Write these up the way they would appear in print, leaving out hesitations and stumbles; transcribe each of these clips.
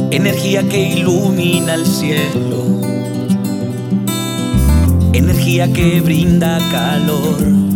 Energía que ilumina el cielo, energía que brinda calor.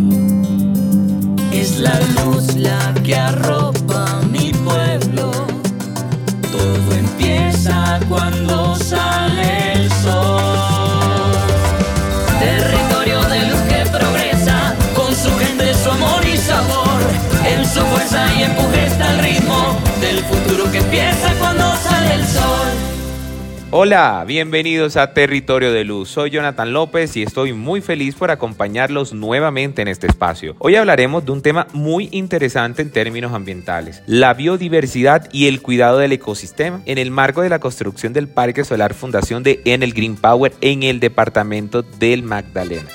Es la luz la que arropa mi pueblo. Todo empieza cuando sale el sol. Territorio de luz que progresa, con su gente, su amor y sabor. En su fuerza y empuje está el ritmo del futuro que empieza cuando sale el sol. Hola, bienvenidos a Territorio de Luz. Soy Jonathan López y estoy muy feliz por acompañarlos nuevamente en este espacio. Hoy hablaremos de un tema muy interesante en términos ambientales: la biodiversidad y el cuidado del ecosistema en el marco de la construcción del Parque Solar Fundación de Enel Green Power en el departamento del Magdalena.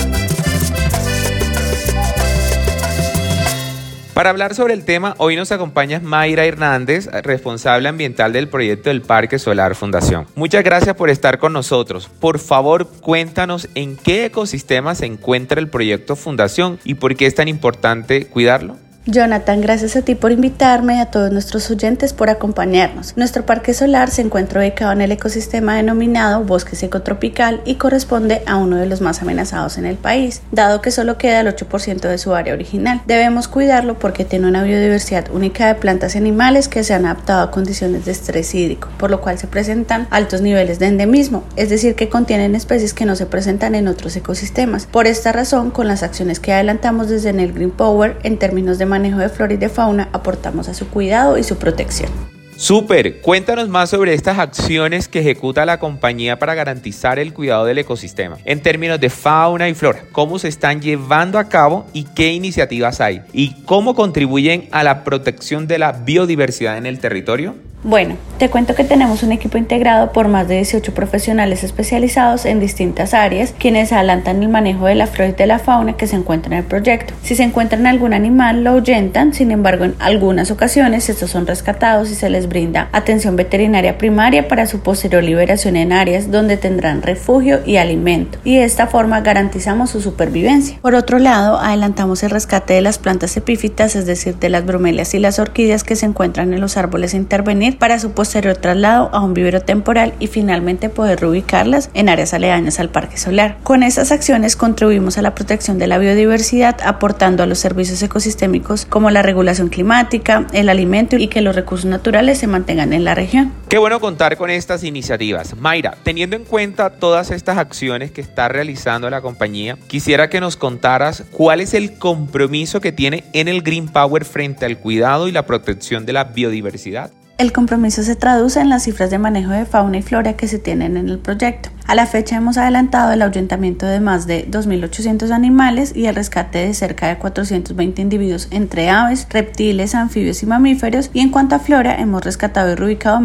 Para hablar sobre el tema, hoy nos acompaña Mayra Hernández, responsable ambiental del proyecto del Parque Solar Fundación. Muchas gracias por estar con nosotros. Por favor, cuéntanos en qué ecosistema se encuentra el proyecto Fundación y por qué es tan importante cuidarlo. Jonathan, gracias a ti por invitarme y a todos nuestros oyentes por acompañarnos. Nuestro parque solar se encuentra ubicado en el ecosistema denominado bosque seco tropical y corresponde a uno de los más amenazados en el país, dado que solo queda el 8% de su área original. Debemos cuidarlo porque tiene una biodiversidad única de plantas y animales que se han adaptado a condiciones de estrés hídrico, por lo cual se presentan altos niveles de endemismo, es decir, que contienen especies que no se presentan en otros ecosistemas. Por esta razón, con las acciones que adelantamos desde Enel Green Power en términos de manejo de flora y de fauna, aportamos a su cuidado y su protección. Súper, cuéntanos más sobre estas acciones que ejecuta la compañía para garantizar el cuidado del ecosistema en términos de fauna y flora, cómo se están llevando a cabo y qué iniciativas hay y cómo contribuyen a la protección de la biodiversidad en el territorio. Bueno, te cuento que tenemos un equipo integrado por más de 18 profesionales especializados en distintas áreas, quienes adelantan el manejo de la flora y de la fauna que se encuentra en el proyecto. Si se encuentran algún animal, lo ahuyentan. Sin embargo, en algunas ocasiones estos son rescatados y se les brinda atención veterinaria primaria para su posterior liberación en áreas donde tendrán refugio y alimento, y de esta forma garantizamos su supervivencia. Por otro lado, adelantamos el rescate de las plantas epífitas, es decir, de las bromelias y las orquídeas que se encuentran en los árboles a intervenir, para su posterior traslado a un vivero temporal y finalmente poder reubicarlas en áreas aledañas al parque solar. Con estas acciones contribuimos a la protección de la biodiversidad, aportando a los servicios ecosistémicos como la regulación climática, el alimento y que los recursos naturales se mantengan en la región. Qué bueno contar con estas iniciativas. Mayra, teniendo en cuenta todas estas acciones que está realizando la compañía, quisiera que nos contaras cuál es el compromiso que tiene Enel Green Power frente al cuidado y la protección de la biodiversidad. El compromiso se traduce en las cifras de manejo de fauna y flora que se tienen en el proyecto. A la fecha hemos adelantado el ahuyentamiento de más de 2.800 animales y el rescate de cerca de 420 individuos entre aves, reptiles, anfibios y mamíferos, y en cuanto a flora hemos rescatado y reubicado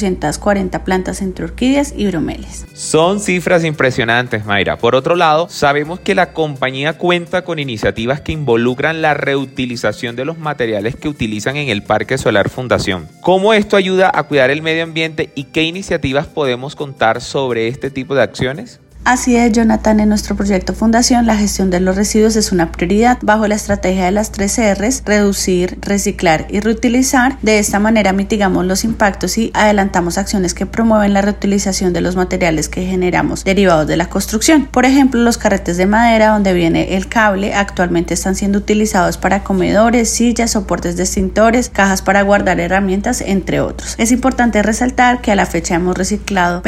1.440 plantas entre orquídeas y bromelias. Son cifras impresionantes, Mayra. Por otro lado, sabemos que la compañía cuenta con iniciativas que involucran la reutilización de los materiales que utilizan en el Parque Solar Fundación. ¿Cómo esto ayuda a cuidar el medio ambiente y qué iniciativas podemos contar sobre este tipo de acciones? Así es, Jonathan, en nuestro proyecto Fundación la gestión de los residuos es una prioridad bajo la estrategia de las 3 R's: reducir, reciclar y reutilizar. De esta manera mitigamos los impactos y adelantamos acciones que promueven la reutilización de los materiales que generamos derivados de la construcción. Por ejemplo, los carretes de madera donde viene el cable actualmente están siendo utilizados para comedores, sillas, soportes de extintores, cajas para guardar herramientas, entre otros. Es importante resaltar que a la fecha hemos reciclado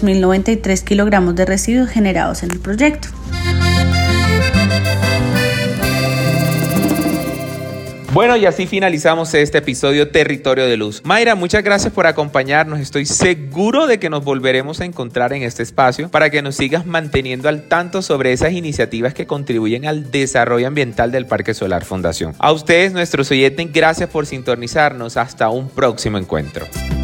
22.093 kilogramos de residuos generados en el proyecto. Bueno, y así finalizamos este episodio Territorio de Luz. Mayra, muchas gracias por acompañarnos. Estoy seguro de que nos volveremos a encontrar en este espacio para que nos sigas manteniendo al tanto sobre esas iniciativas que contribuyen al desarrollo ambiental del Parque Solar Fundación. A ustedes, nuestros oyentes, gracias por sintonizarnos. Hasta un próximo encuentro.